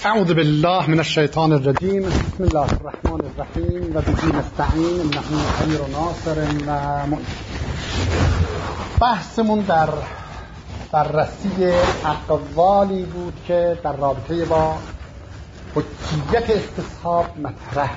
اعوذ بالله من الشیطان الرجیم. بسم الله الرحمن الرحیم و به نستعین انه خیر ناصر و معین. بحثمون در بررسی اقوالی بود که در رابطه با حجیت استصحاب مطرح.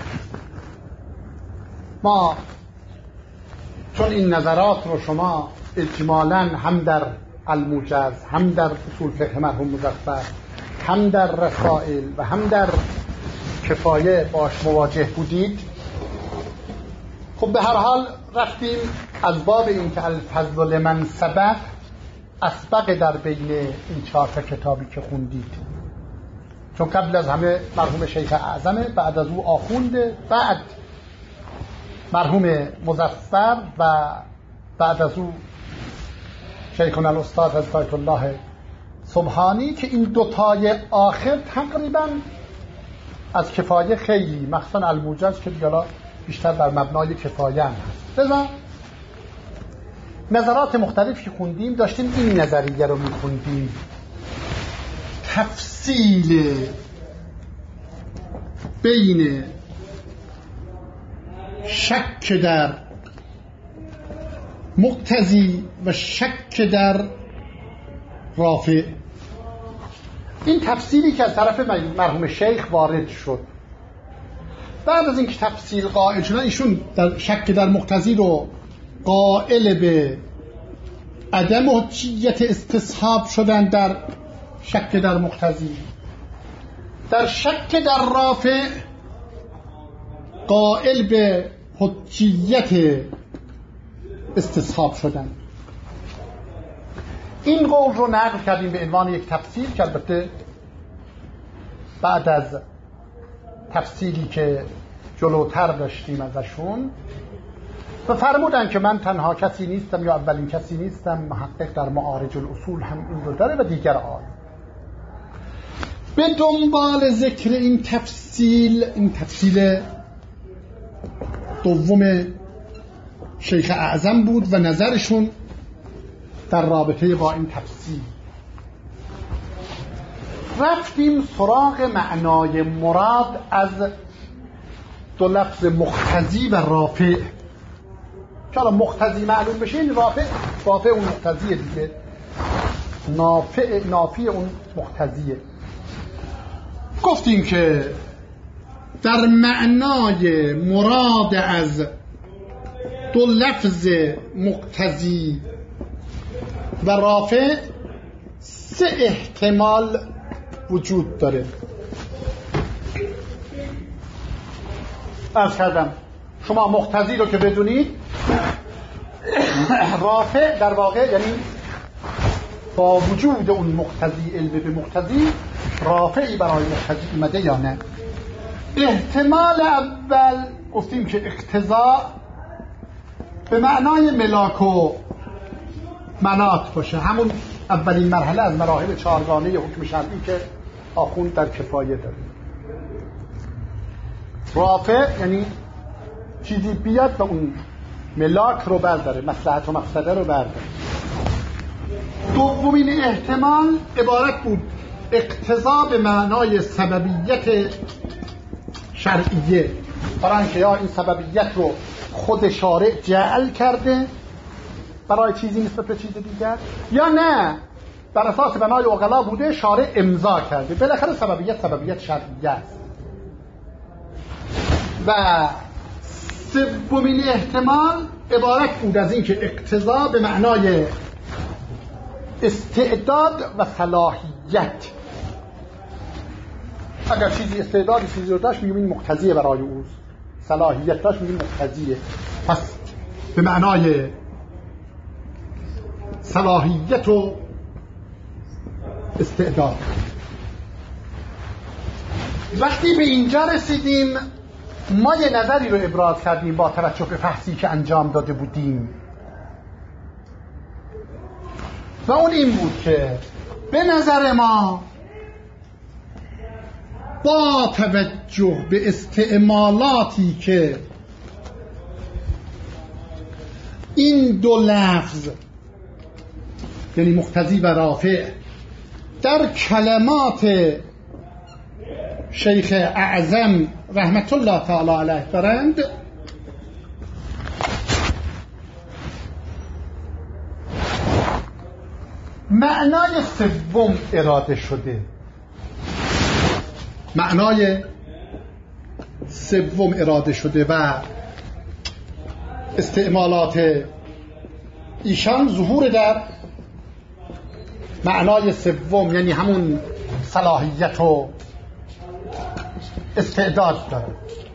ما چون این نظرات رو شما اجمالاً هم در الموجز، هم در اصول فقه مرحوم مظفر، هم در رسائل و هم در کفایه باش مواجه بودید، خب به هر حال رفتیم از باب این که الفضل لمن سبق اسبق در بین این 4 کتابی که خوندید، چون قبل از همه مرحوم شیخ اعظمه، بعد از او آخونده، بعد مرحوم مظفر و بعد از او شیخنا الاستاد حضرت آیت الله سبحانی، که این دوتای آخر تقریبا از کفایه خیلی، مخصوصا الموجز که دیگه بیشتر بر مبنای کفایه هم هست. لذا نظرات مختلف که خوندیم داشتیم این نظریه رو میخوندیم، تفصیل بین شک در مقتضی و شک در رافع. این تفصیلی که از طرف مرحوم شیخ وارد شد، بعد از اینکه تفصیل قائل شدن، ایشون در شک در مقتضی رو قائل به عدم حجیت استصحاب شدن در شک در مقتضی، در شک در رافع قائل به حجیت استصحاب شدن. این قول رو نقل کردیم به عنوان یک تفصیل که البته بعد از تفصیلی که جلوتر داشتیم ازشون و فرمودن که من تنها کسی نیستم یا اولین کسی نیستم، محقق در معارج الاصول هم این رو داره و دیگر آن. به دنبال ذکر این تفصیل دوم شیخ اعظم بود و نظرشون در رابطه با این تفصیل. رفتیم سراغ معنای مراد از دو لفظ مقتضی و رافع، که حالا مقتضی معلوم بشه، این رافع اون مقتضیه دیگه، نافی اون مقتضیه. گفتیم که در معنای مراد از دو لفظ مقتضی و رافع 3 احتمال وجود داره. عرض کردم شما مقتضی رو که بدونید، رافع در واقع یعنی با وجود اون مقتضی، علم به مقتضی، رافعی برای مقتضی اومده یا نه. احتمال اول گفتیم که اقتضا به معنای ملاک و منات باشه، همون اولین مرحله از مراحل 4گانه حکم شرعی که آخوند در کفایه داره. رافع یعنی چیزی بیاد و اون ملاک رو برداره، مصلحت و مفسده رو برداره. دومین احتمال عبارت بود اقتضا به معنای سببیت شرعیه، برای اینکه یا این سببیت رو خود شارع جعل کرده برای چیزی نسبت به چیز دیگر، یا نه بر اساس بنای عقلا بوده، شارع امضا کرده. بالاخره سببیت شرعیه است. و سومین احتمال عبارت بود از این که اقتضا به معنای استعداد و صلاحیت. اگر چیزی استعدادی چیزی رو داشت، میگیم این مقتضیه برای او، صلاحیت داشت میگیم مقتضیه. پس به معنای صلاحیت و استعداد. وقتی به اینجا رسیدیم، ما یه نظری رو ابراز کردیم با توجه به بحثی که انجام داده بودیم، و اون این بود که به نظر ما با توجه به استعمالاتی که این دو لفظ یعنی مقتضی و رافع در کلمات شیخ اعظم رحمت الله تعالی علیه دارند، معنای سوم اراده شده. معنای سوم اراده شده و استعمالات ایشان ظهور در معنای سوم، یعنی همون صلاحیت و استعداد داره.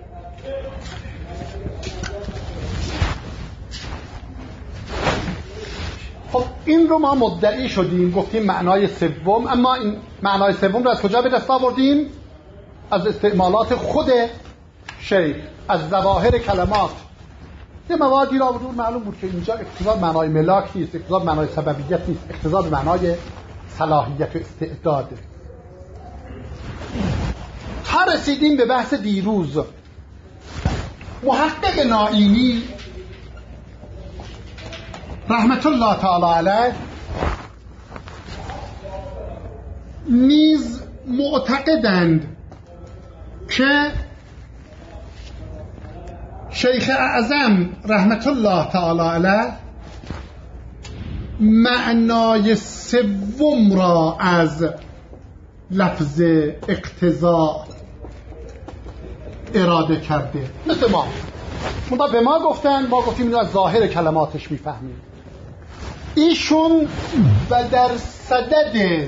خب این رو ما مدعی شدیم، گفتیم معنای سوم، اما این معنای سوم رو از کجا به دست آوردیم؟ از استعمالات خود شیخ، از ظواهر کلمات. یه موادی را آورد، معلوم بود که اینجا اقتضا معنای ملاک نیست، اقتضا معنای سببیت نیست، اقتضا معنای صلاحیت و استعداده. تا رسیدیم به بحث دیروز. محقق نائینی رحمت الله تعالی علیه نیز معتقدند که شیخ اعظم رحمت الله تعالی علیه معنای سوم را از لفظ اقتضا اراده کرده. مثل ما به ما گفتن، ما گفتیم اینو از ظاهر کلماتش میفهمیم. ایشون و در صدد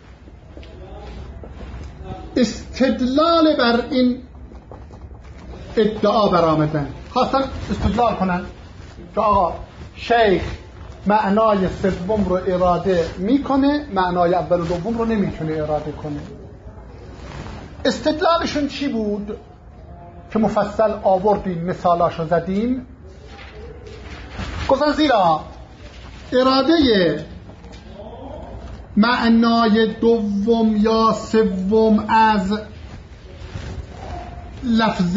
استدلال بر این ادعا برآمدن، خواستن استدلال کنن که آقا شیخ معنای سوم رو اراده میکنه، معنای اول و دوم رو نمیتونه اراده کنه. استدلالشون چی بود که مفصل آوردیم، مثالاشو زدیم. گفتن زیرا اراده معنای دوم یا سوم از لفظ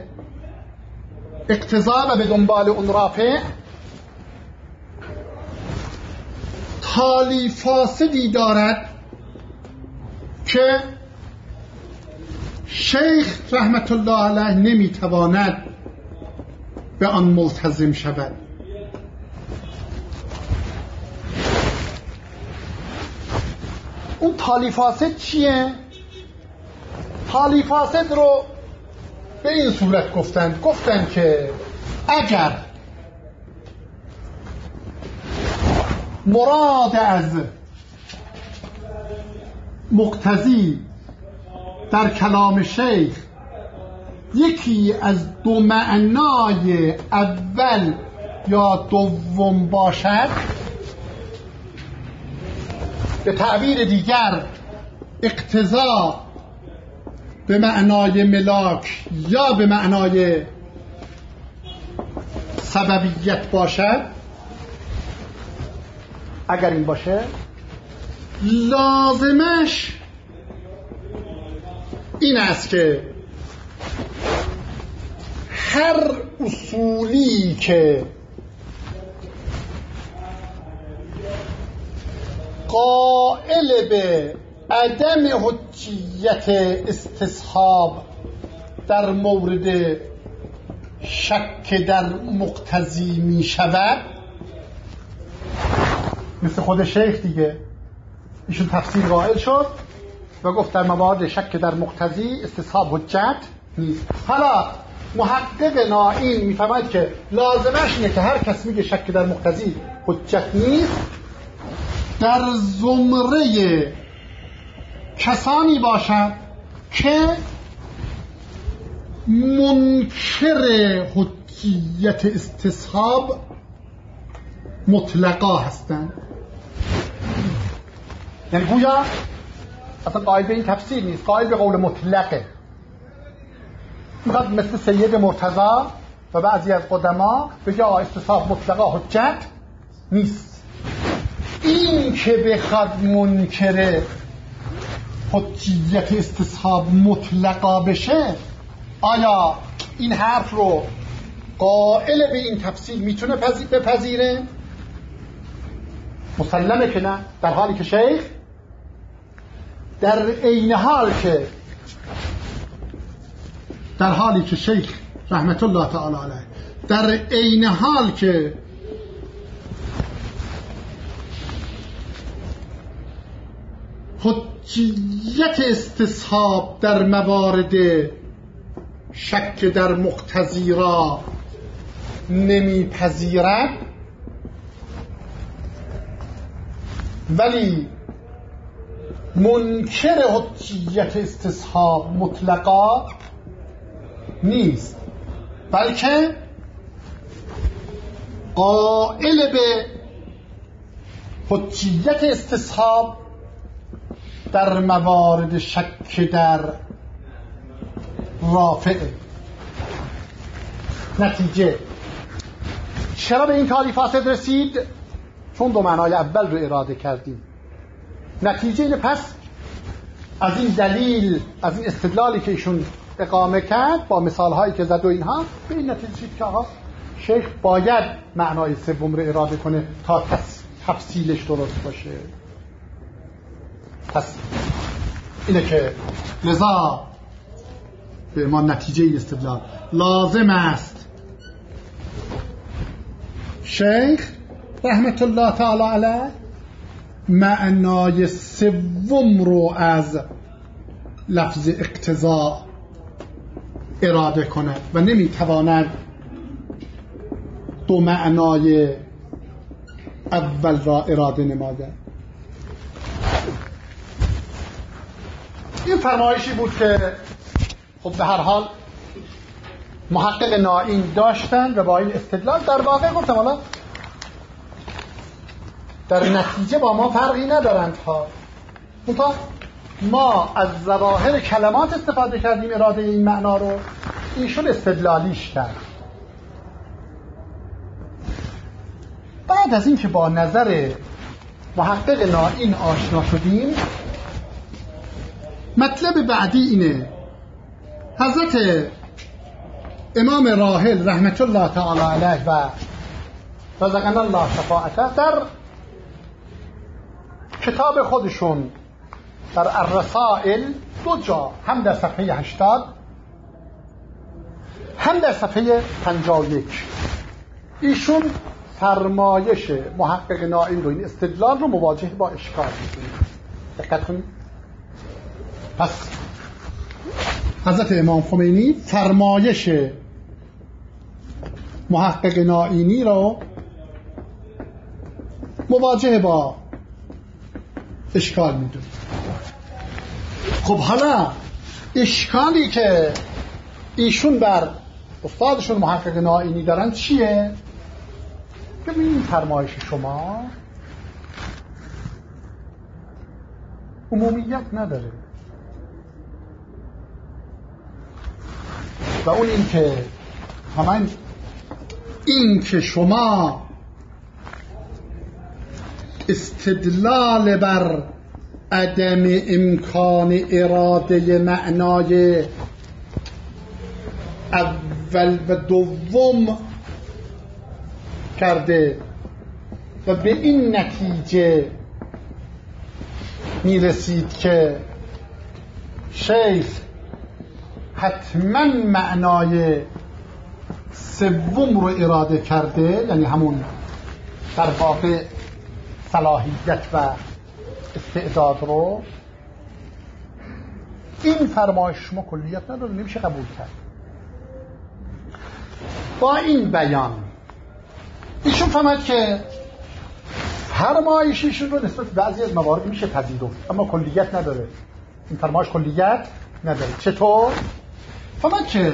اقتضا و به دنبال اون رافع تالی فاسدی دارد که شیخ رحمت الله علیه نمیتواند به آن ملتزم شود. اون تالی فاسد چیه؟ تالی فاسد رو به این صورت گفتن که اگر مراد از مقتضی در کلام شیخ یکی از دو معنای اول یا دوم باشد، به تعبیر دیگر اقتضا به معنای ملاک یا به معنای سببیت باشد، اگر این باشه لازمش این است که هر اصولی که قائل به عدم حجیت استصحاب در مورد شک در مقتضی می شود، مثل خود شیخ دیگه، ایشون تفسیر قائل شد و گفت در موارد شک در مقتضی استصحاب حجت نیست. حالا محقق نائین میفهمد که لازمش اینه که هر کس میگه شک در مقتضی حجت نیست در زمره کسانی باشد که منکر حجیت استصحاب مطلقا هستند. یعنی گویا اصلا قائل به این تفسیر نیست، قائل به قول مطلقه. میخواد مثل سید مرتضی و بعضی از قدما بگه استصحاب مطلقا حجت نیست. این که بخواد منکر حجیت استصحاب مطلقا بشه، آیا این حرف رو قائل به این تفسیر میتونه بپذیره؟ مسلمه که نه، در حالی که شیخ در عین حال که در حالی که شیخ رحمت الله تعالی علیه در عین حال که حجیت استصحاب در موارد شک در مقتضی را نمیپذیرد، ولی منکر حجیت استصحاب مطلقا نیست، بلکه قائل به حجیت استصحاب در موارد شک در رافعه. نتیجه چرا به این تعریف فاسد رسید؟ چون دو معنای اول رو اراده کردیم. نتیجه اینه پس از این دلیل، از این استدلالی که ایشون اقامه کرد با مثالهایی که زد و اینها، به این نتیجه رسید که آقا شیخ باید معنای سوم رو اراده کنه تا تفصیلش درست باشه. پس اینه که لذا به ما نتیجه این استدلال لازم است شیخ رحمت الله تعالی علیه معنای سوم رو از لفظ اقتضا اراده کنه و نمیتواند دو معنای اول را اراده نماده. این فرمایشی بود که خب به هر حال محقق نائین داشتن و با این استدلال در واقع گفتم حالا در نتیجه با ما فرقی ندارند ها. ما از ظواهر کلمات استفاده کردیم اراده این معنا رو، ایشون استدلالیش کرد. بعد از این که با نظر محقق نائین آشنا شدیم، مطلب بعدی اینه حضرت امام راحل رحمت الله تعالی علیه و رزقنا الله شفاعته در کتاب خودشون در الرسائل دو جا، هم در صفحه 80 هم در صفحه 51، ایشون فرمایش محقق نائین رو، این استدلال رو مواجه با اشکال می‌کنه. دقت کنید. پس حضرت امام خمینی فرمایش محقق نائینی رو مواجه با اشکال میدونه. خب حالا اشکالی که ایشون بر استادشون محقق نائینی دارن چیه؟ که این فرمایش شما عمومیت نداره و اون این که همان این که شما استدلال بر عدم امکان اراده معنای اول و دوم کرده و به این نتیجه میرسید که شیخ حتما معنای سوم رو اراده کرده، یعنی همون در واقع صلاحیت و استعداد رو. این فرمایش شما کلیت نداره، نمیشه قبول کرد. با این بیان ایشون فهمد که فرمایششون رو نسبت بعضی از موارد میشه پذیرفت، اما کلیت نداره. این فرمایش کلیت نداره. چطور؟ فهمد که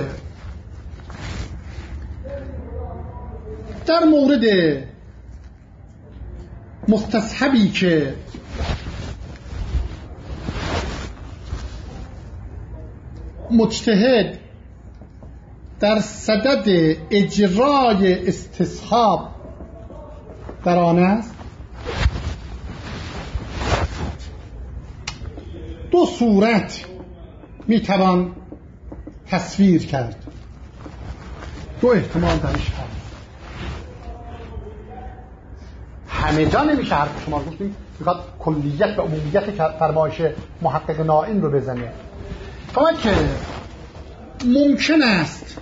در مورد مستصحبی که مجتهد در صدد اجرای استصحاب در آن است، دو صورت میتوان تصویر کرد، دو احتمال درش هست. همه جا نمیشه حرف شما گفتیم میخواد کلیت و عمومیت فرمایش محقق نائین رو بزنه. فهمید که ممکن است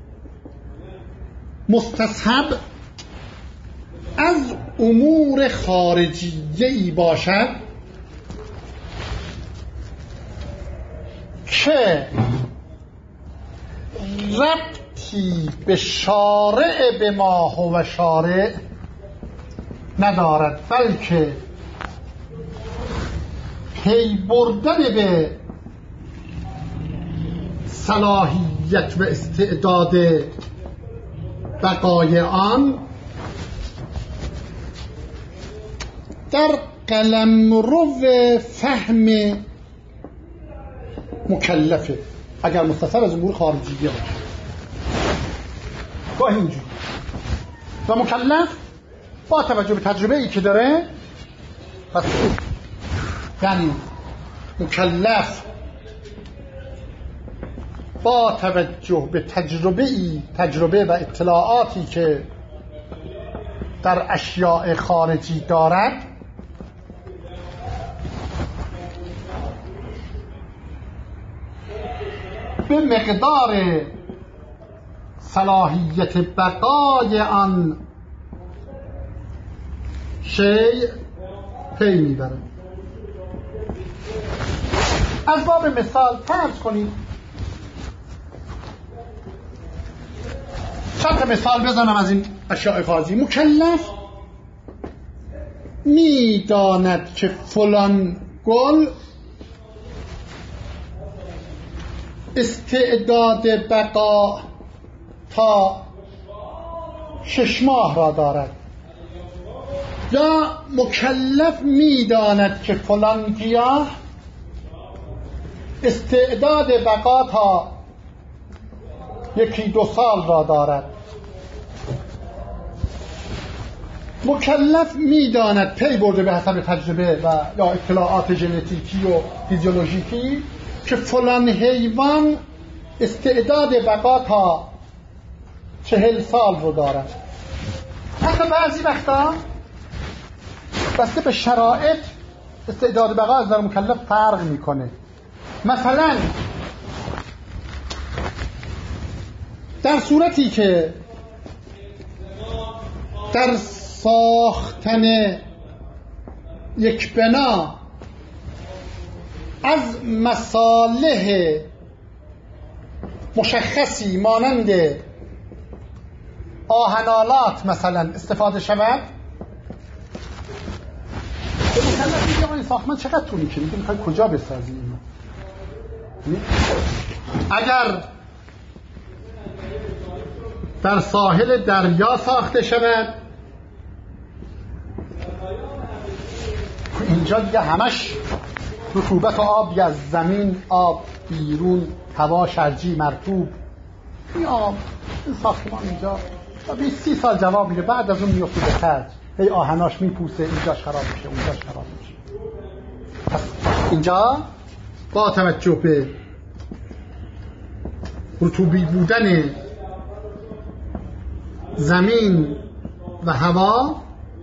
مستصحب از امور خارجیه‌ای باشد که ربطی به شارع به ما هو شارع ندارد، بلکه پی بردن به صلاحیت و استعداد بقای آن در قلمرو فهم مکلفه، اگر مستصحب از امور خارجیه باشه گاهی اینجوری، و مکلف با توجه به تجربه ای که داره، پس یعنی مکلف با توجه به تجربه و اطلاعاتی که در اشیاء خارجی دارد به مقدار صلاحیت بقای آن شیء پی میبره. از باب مثال فرض کنید، چند تا مثال بزنم از این اشیاء خارجی. مکلف میداند که فلان گل استعداد بقا تا 6 ماه را دارد، یا مکلف میداند که فلان گیاه استعداد بقا تا 1-2 سال را دارد. مکلف میداند پی برده به حسب تجربه و یا اطلاعات ژنتیکی و فیزیولوژیکی که فلان حیوان استعداد بقا تا 40 سال رو دارد. حتی بعضی وقتا بسته به شرایط استعداد بقا از در مکلف فرق میکنه. مثلا در صورتی که در ساختن یک بنا از مصالح مشخصی مانند آهنالات مثلا استفاده شود، به مکلف میگه این ساختمان چقدر طول میکشه، میخوای کجا بسازیم؟ اگر در ساحل دریا ساخته شود، اینجا دیگه همش رطوبت و آب از زمین، آب بیرون، هوا شرجی مرطوب، این آب این ساختمان اینجا تا 20-30 سال جواب میده، بعد از اون میفته به خرج، هی آهناش میپوسه، اینجاش خراب میشه، اونجاش خراب میشه. پس اینجا با توجه به رطوبی بودن زمین و هوا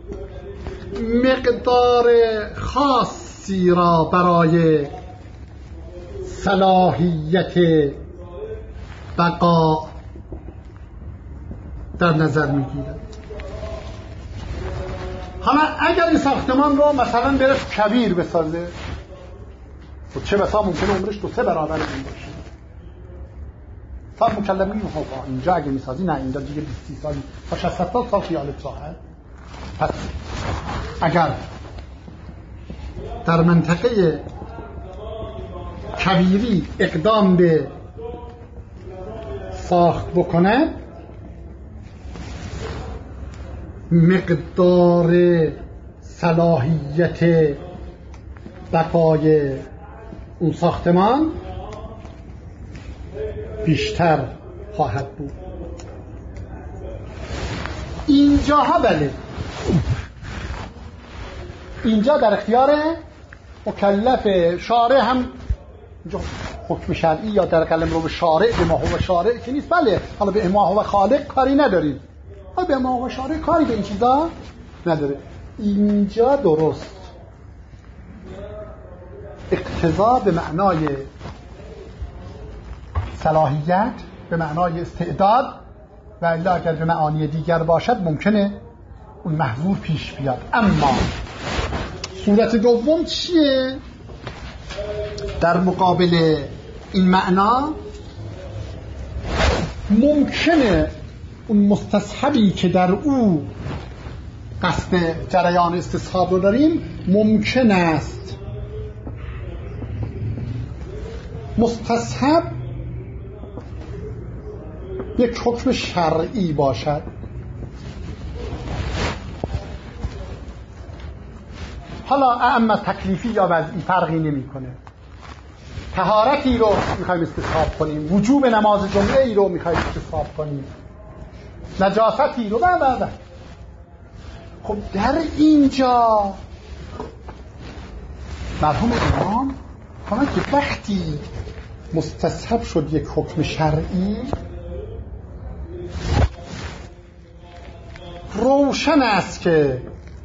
مقدار خاصی را برای صلاحیت بقا در نظر میگیرد. حالا اگر این ساختمان رو مثلا بره کویر بسازه، و چه بسا ممکنه عمرش 2-3 برابر این باشه، صاحب مکلف میگه اینجا اگه میسازی نه، اینجا دیگه 20 سال تا 60 سال خیالت راحت. پس اگر در منطقه کویری اقدام به ساخت بکنه، مقدار صلاحیت بقای اون ساختمان بیشتر خواهد بود. اینجاها بله، اینجا در اختیار مکلف شارع هم حکم شرعی یا در قلمرو به شارع به ما هو شارع که نیست، بله حالا به ما هو خالق کاری نداریم، به ما هو شارع کاری به این چیزا نداره. اینجا درست اقتضا به معنای صلاحیت به معنای استعداد، و الا اگر به معانی دیگر باشد ممکنه اون محظور پیش بیاد. اما صورت دوم چیه؟ در مقابل این معنا ممکنه اون مستصحبی که در او قصد جریان استصحاب رو داریم، ممکن است مستصحب یک حکم شرعی باشد. حالا اما تکلیفی یا وضعی فرقی نمی‌کنه. طهارتی رو می‌خوایم استصحاب کنیم، وجوب نماز جمعه ای رو می‌خوایم استصحاب کنیم، نجاستی رو بعد. خب در اینجا مرحوم امام فرمود که وقتی مستصحب شد یک حکم شرعی، روشن است که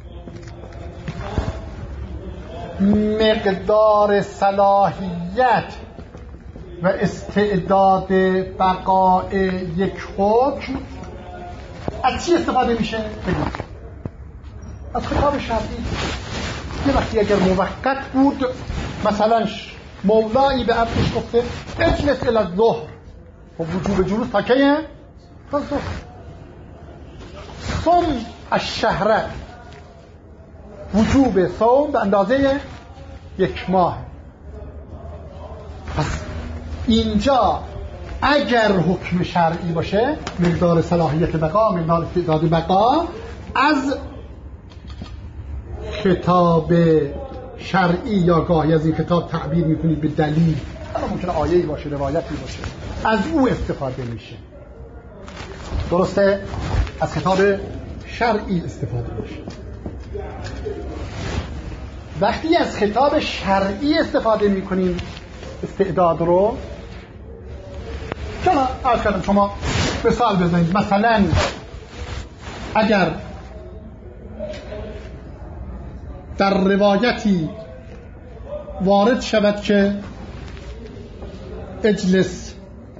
مقدار صلاحیت و استعداد بقاء یک حکم از چی استفاده میشه؟ بگید از خطاب شرعی. یه وقتی اگر موقت بود، مثلا مولایی به عبدش گفته اجلس الی الظهر، و وجوب جلوس تا کیه؟ تا ظهر. صوم الشهر، وجوب صوم به اندازه 1 ماه. پس اینجا اگر حکم شرعی باشه، مقدار صلاحیت بقا، مقدار استعداد بقا از خطاب شرعی، یا گاهی از این خطاب تعبیر میکنید به دلیل، حالا ممکنه آیه‌ای باشه، روایتی باشه، از او استفاده میشه. درسته؟ از خطاب شرعی استفاده میشه. وقتی از خطاب شرعی استفاده میکنیم استعداد رو، چرا عرض کردم شما مثال بزنید. مثلا اگر در روایتی وارد شود که اجلس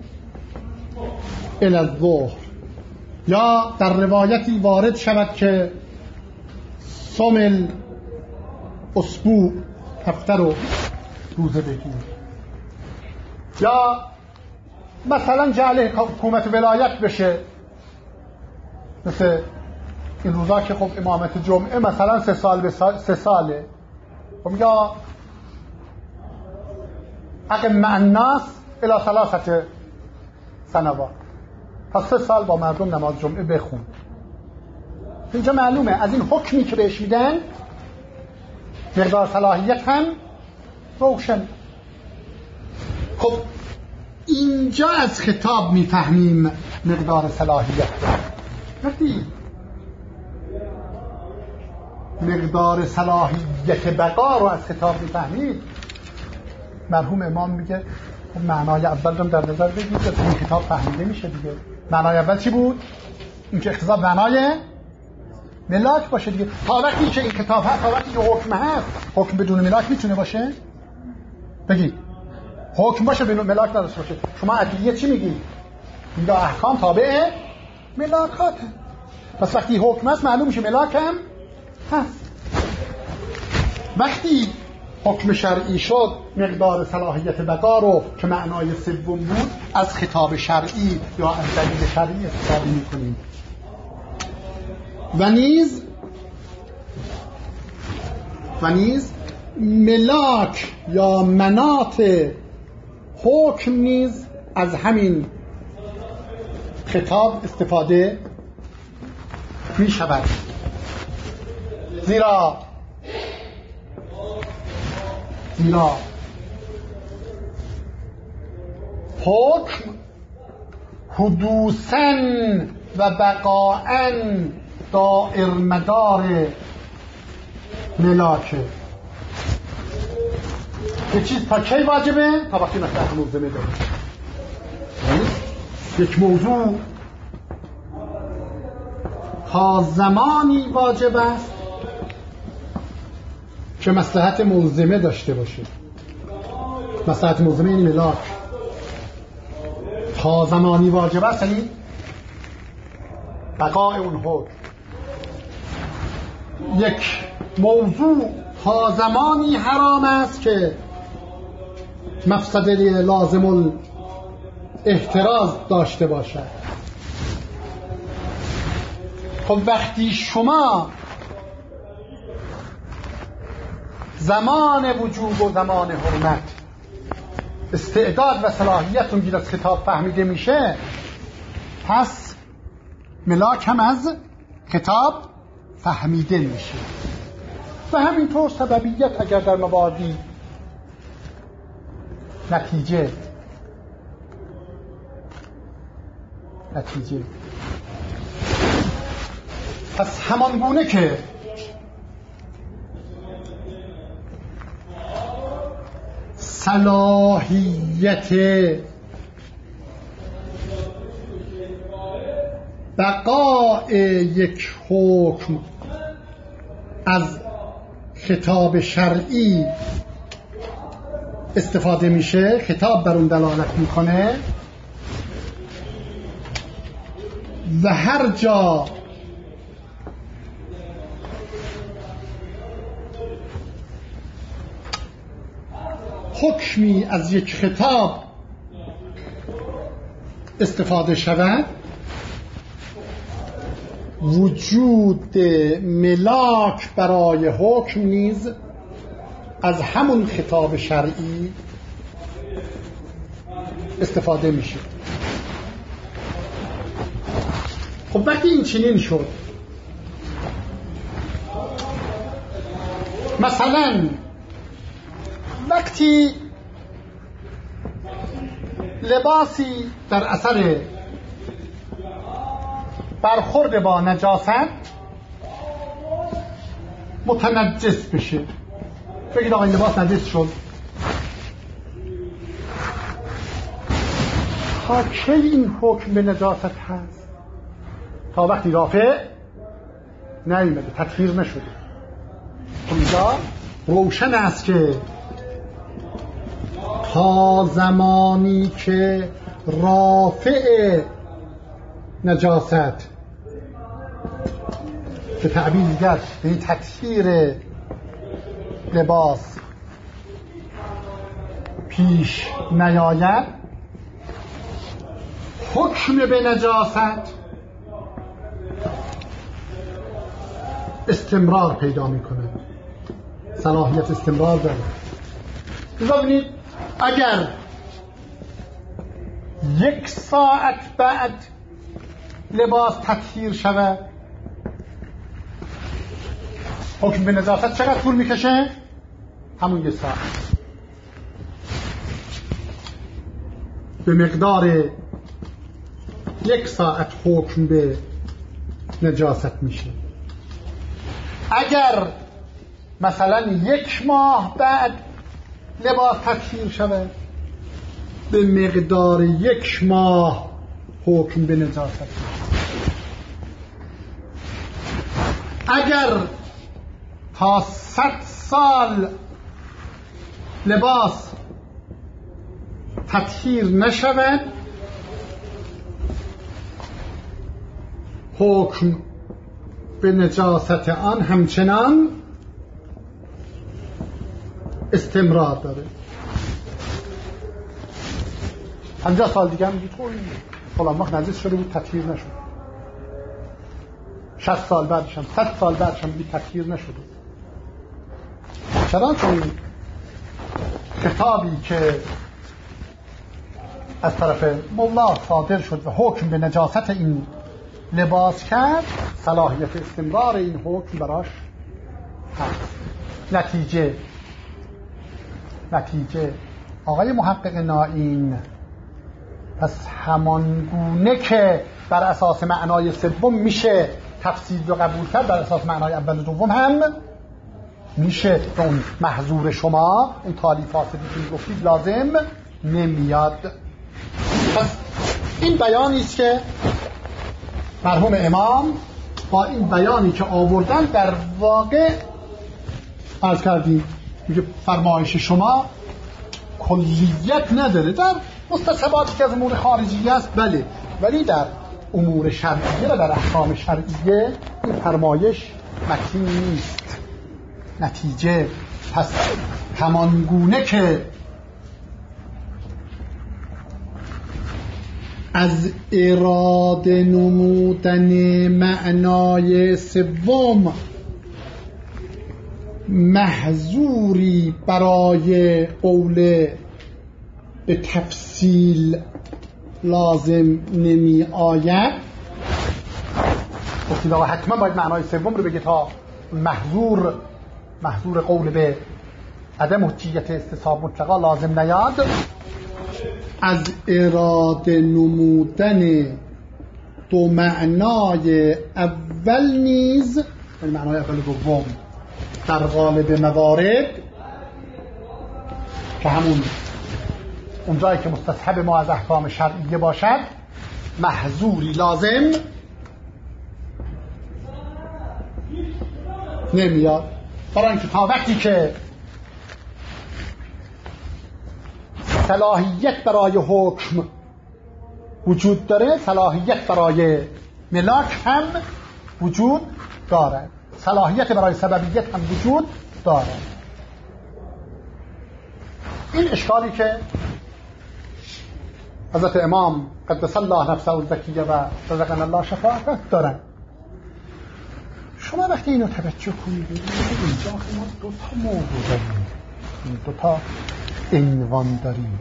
الی الظهر، یا در روایتی وارد شود که صوم الاسبوع، هفته رو روزه بگیر، یا مثلا جعل حکومت ولایت بشه، مثل این روزا که خب امامت جمعه مثلا 3 سال به 3 ساله، خب میگه اقم مع الناس الی 3 سنوات، پس 3 سال با مردم نماز جمعه بخون. اینجا معلومه از این حکمی که بهش میدن مقدار صلاحیت هم روشن. خب اینجا از خطاب میفهمیم مقدار صلاحیت. وقتی مقدار صلاحیت بقا رو از خطاب میفهمید، مرحوم امام میگه معنای اول رو در نظر بگیرید که این خطاب فهمیده میشه دیگه. معنای اول چی بود؟ این که اقتضا معنای ملاک باشه دیگه. تا وقتی که این کتاب هست، تا وقتی که حکم هست، حکم بدون ملاک میتونه باشه؟ بگید حکم باشه بدون ملاک نداشته باشه. شما عدلیه چی میگی؟ میگه احکام تابع ملاکاته. پس وقتی حکم هست معلوم میشه ملاک هم هست. وقتی حکم شرعی شد، مقدار صلاحیت بقا رو که معنای سوم بود از خطاب شرعی یا از دلیل شرعی استفاده میکنیم. و نیز ملاک یا مناط حکم نیز از همین خطاب استفاده می شود. زیرا حکم حدوثاً و بقاءً دائر مدار ملاکه. یه چیز تا کی واجبه؟ تا وقتی مصلحت ملزمه داره. یک موضوع تا زمانی واجب است که مصلحت ملزمه داشته باشه. مصلحت ملزمه یعنی ملاک. تا زمانی واجب است یعنی بقای اون حکم. یک موضوع تا زمانی حرام است که مفسده لازم الاحتراز داشته باشد. خب وقتی شما زمان وجوب و زمان حرمت استعداد و صلاحیت اونجور از خطاب فهمیده میشه، پس ملاک هم از خطاب فهمیده میشه. و همینطور سببیت اگر در مواردی نتیجه پس همان گونه که صلاحیت بقای یک حکم از خطاب شرعی استفاده میشه، خطاب بر اون دلالت میکنه و هر جا حکمی از یک خطاب استفاده شود، وجود ملاک برای حکم نیز از همون خطاب شرعی استفاده میشه. خب وقتی این چنین شد، مثلا وقتی لباسی در اثر برخورد با نجاست متنجس بشه، بگید آقا این لباس نجس شد، تا کی این حکم به نجاست هست؟ تا وقتی رافع نیامده، تطهیر نشده. اینجا روشن است که تا زمانی که رافع نجاست به تعبیر دیگر یعنی تطهیر لباس پیش نیاید، حکم به نجاست استمرار پیدا میکنه، صلاحیت استمرار داره. ببینید اگر 1 ساعت بعد لباس تطهیر شود، حکم به نجاست چقدر طول میکشه؟ همون 1 ساعت. به مقدار 1 ساعت حکم به نجاست میشه. اگر مثلا 1 ماه بعد لباس تطهیر شود، به مقدار 1 ماه حکم به نجاست میشه. اگر تا 100 سال لباس تطهیر نشود، حکم به نجاست آن همچنان استمرار داره. 50 سال دیگه هم میگید فلان وقت نجس شده بود تطهیر نشد، 60 سال بعدش هم 100 سال بعدش هم میگید تطهیر نشده. چرا؟ چون خطابی که از طرف مولا صادر شد و حکم به نجاست این لباس کرد، صلاحیت استمرار این حکم براش هست. نتیجه آقای محقق نائین، پس همان گونه که بر اساس معنای سوم میشه تفسیر رو قبول کرد، بر اساس معنای اول و دوم هم میشه. اون محظور شما این تالیفاتی که گفتید لازم نمیاد. پس این بیانی است که مرحوم امام با این بیانی که آوردن در واقع عرض کردیم، میگه فرمایش شما کلیت نداره. در مستصحباتی که از امور خارجی است بله، ولی در امور شرعیه و در احکام شرعیه این فرمایش متین نیست. نتیجه پس همانگونه که از اراده نمودن معنای سوم محظوری برای قول به تفصیل لازم نمی آید، گفتید آقا حتما باید معنای سوم رو بگه تا محظور قول به عدم حجیت استصحاب مطلقا لازم نیاد. از اراده نمودن دو معنای اول نیز، یعنی معنای اول دوم، در غالب موارد که همون اونجایی که مستصحب ما از احکام شرعیه باشد محظوری لازم نمیاد. برای اینکه تا وقتی که صلاحیت برای حکم وجود داره صلاحیت برای ملاک هم وجود دارد، صلاحیت برای سببیت هم وجود دارد. این اشکالی که حضرت امام قدس الله نفسه الزکیه و رزقنا الله شفاعته دارن. شما وقتی اینو توجه کنید اینجا ما دو تا موضوع داریم، دو تا عنوان داریم.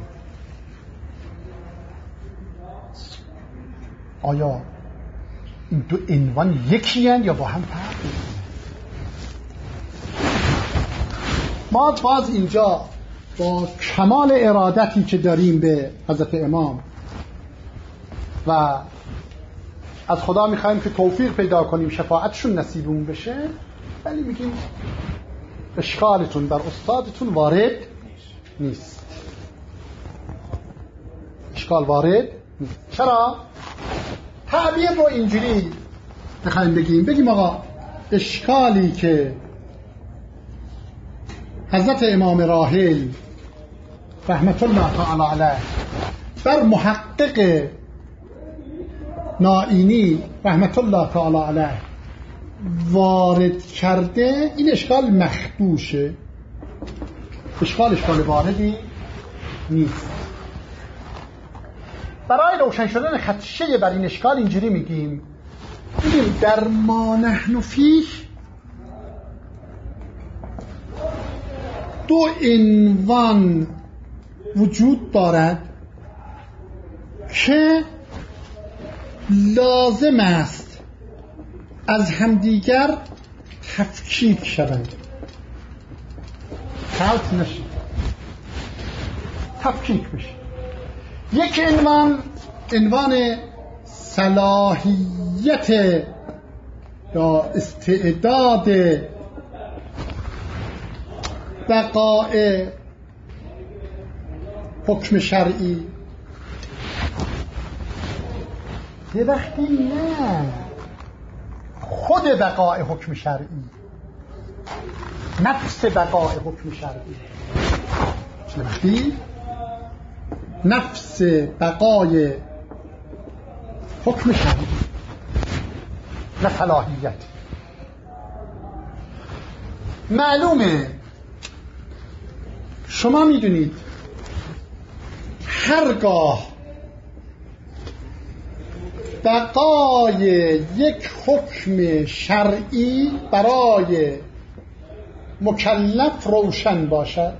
آیا این دو عنوان یکی هستند یا با هم فرق دارن؟ ما باز اینجا با کمال ارادتی که داریم به حضرت امام و از خدا میخوایم که توفیق پیدا کنیم شفاعتشون نصیبمون بشه، ولی میگیم اشکالتون بر استادتون وارد نیست. اشکال وارد نیست. چرا؟ تعبیر رو اینجوری میخوایم بگیم آقا اشکالی که حضرت امام راحل رحمت الله تعالی علیه بر محقق نائینی رحمت الله تعالی علیه وارد کرده، این اشکال مخدوشه، اشکال واردی نیست. برای روشن شدن خدشه بر این اشکال اینجوری میگیم در ما نحن فیه دو عنوان وجود دارد که لازم است از همدیگر تفکیک شوند، خلط نشید، تفکیک بشه. یک عنوان صلاحیت یا استعداد بقاء حکم شرعی، یه وقتی نه خود بقاء حکم شرعی، نفس بقاء حکم شرعی، چه وقتی نفس بقای حکم شرعی نه صلاحیت. معلومه شما میدونید هرگاه بقای یک حکم شرعی برای مکلف روشن باشد،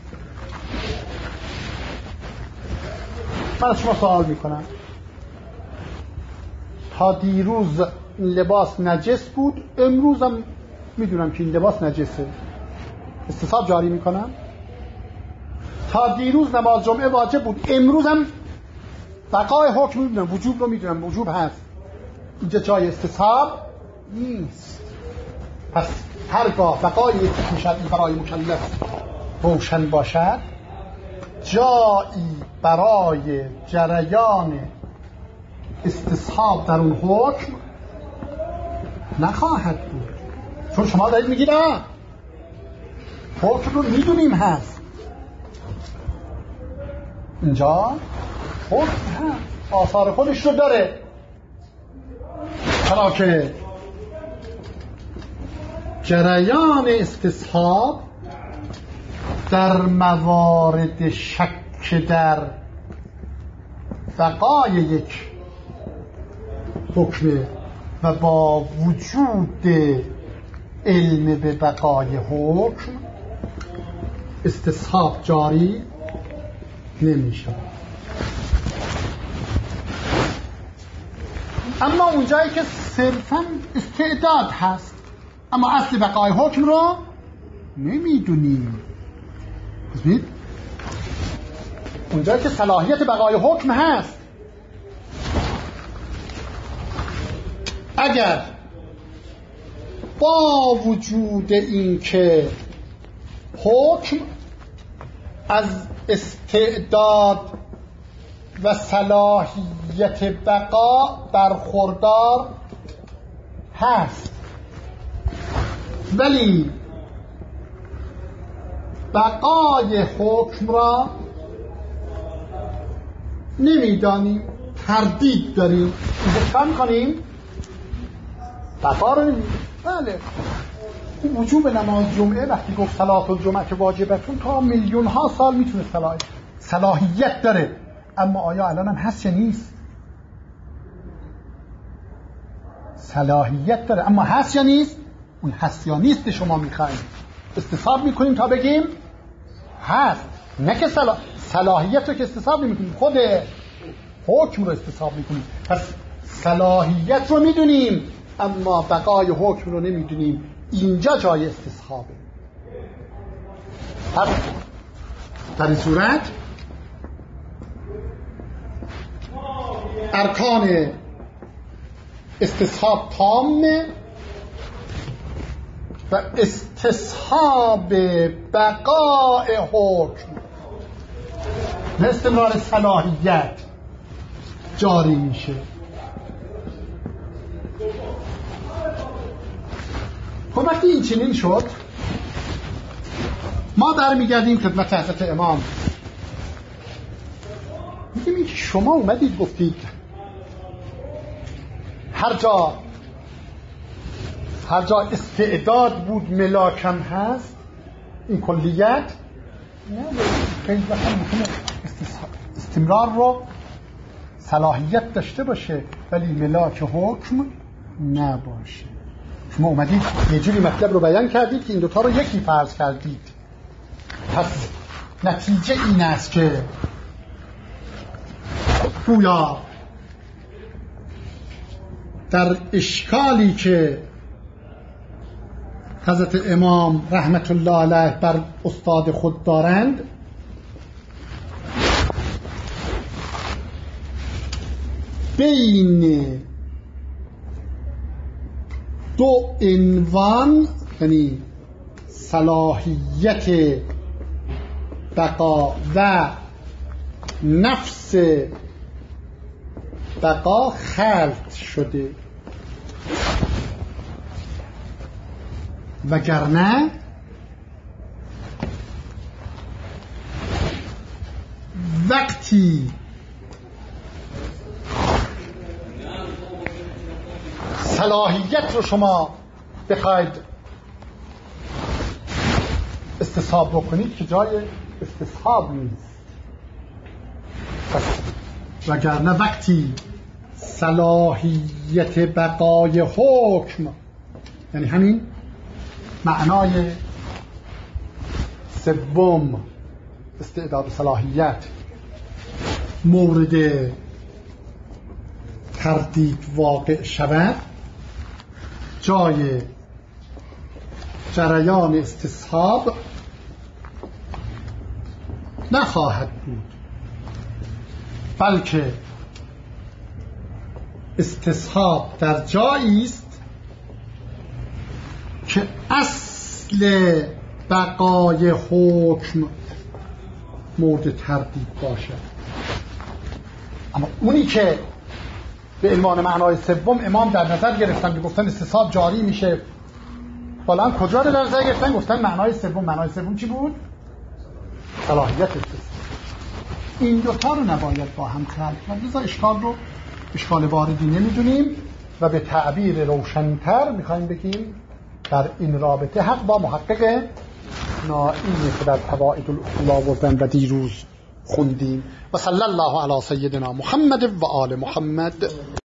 من از شما سوال میکنم تا دیروز لباس نجس بود، امروز هم میدونم که این لباس نجسه، استصحاب جاری میکنم. تا دیروز نماز جمعه واجب بود، امروز هم بقای حکم میدونم، وجوب رو میدونم، وجوب هست، اینجا جای استصحاب نیست. پس هرگاه بقای یک حکم شرعی برای مکلف روشن باشد جایی برای جریان استصحاب در اون حکم نخواهد بود، چون شما دارید میگید حکم رو میدونیم هست، اینجا حکم هم آثار خودش رو داره، حالا که جریان استصحاب در موارد شک در بقای یک حکم و با وجود علم به بقای حکم استصحاب جاری نمیشه. اما اونجایی که صرفاً استعداد هست اما اصل بقای حکم رو نمیدونیم، اونجایی که صلاحیت بقای حکم هست، اگر با وجود این که حکم از استعداد و صلاحیت بقا برخوردار هست ولی بقای حکم را نمیدانیم، تردید داریم، چکار میکنیم؟ بقا رو نمیدونیم. بله وجوب نماز جمعه وقتی گفت صلاة الجمعه که واجبتون تا میلیون ها سال میتونه صلاحیت داره، اما آیا الان هم هست یا نیست؟ صلاحیت داره اما هست یا نیست؟ اون هست یا نیست شما میخوایم استصحاب میکنیم تا بگیم هست، نه که صلاحیت رو که استصحاب نمیکنیم، خود حکم رو استصحاب میکنیم. پس صلاحیت رو میدونیم اما بقای حکم رو نمیدونیم، اینجا جای استصحابه. پس در این صورت ارکان استصحاب تامه و استصحاب بقای حکم به استمرار صلاحیت جاری میشه. خب وقتی این چنین شد ما برمیگردیم خدمت حضرت امام، میگیم این که شما اومدید گفتید هر جا استعداد بود ملاکم هست، این کلیت نه، خیلی وقتا میتونه استمرار رو صلاحیت داشته باشه ولی ملاک حکم نباشه. شما اومدید یه جوری مطلب رو بیان کردید که این دوتا رو یکی فرض کردید. پس نتیجه این است که گویا در اشکالی که حضرت امام رحمت الله علیه بر استاد خود دارند بین دو عنوان، یعنی صلاحیت بقا و نفس بقا خلط شده، وگرنه وقتی صلاحیت رو شما بخواید استصحاب بکنید که جای استصحاب نیست. پس وگرنه وقتی صلاحیت بقای حکم، یعنی همین معنای سوم استعداد صلاحیت، مورد تردید واقع شود، جای جریان استصحاب نخواهد بود، بلکه استصحاب در جایی است که اصل بقای حکم مورد تردید باشد. اما اونی که به عنوان معنای سوم امام در نظر گرفتن که گفتن استصحاب جاری میشه، حالا کجا رو در نظر گرفتن؟ گفتن معنای سوم. معنای سوم چی بود؟ صلاحیت استصحاب. این دوتا رو نباید با هم خلط کرد. لذا اشکال رو اشکال واردی نمیدونیم و به تعبیر روشن‌تر میخوایم بگیم در این رابطه حق با محقق نائینی که در فوائد الاصول آوردن و دیروز خوندیم. و صلی الله علی سیدنا محمد و آل محمد.